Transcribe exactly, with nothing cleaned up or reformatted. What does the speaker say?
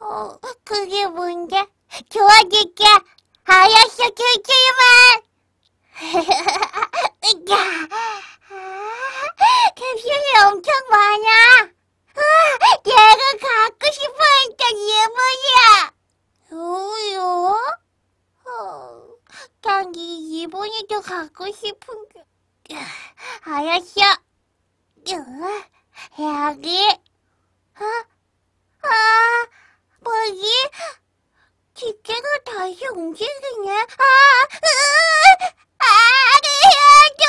어, 그게 뭔데? 도와줄게. 알았어, 큐큐만. 야, 캡슐이 엄청 많아. 아, 내가 갖고 싶어했던 이불이야. 우유? 어, 난이 이불이 더 갖고 싶은 게. 알았어. 여기. 아, 아, 뭐지? 기계가 다시 움직이네. 아, 으, 아, 안 돼.